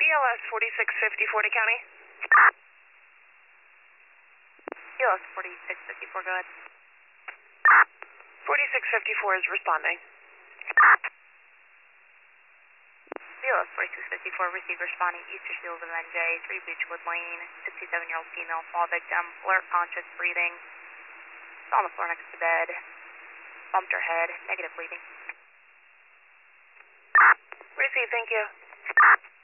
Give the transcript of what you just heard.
ELS 4654 to county. ELS 4654, go ahead. 4654 is responding. ELS 4654, receive responding Easter Seals of NJ, 3 Beechwood Lane, 67-year-old female fall victim, alert, conscious, breathing, on the floor next to bed, bumped her head, negative bleeding. Receive, thank you.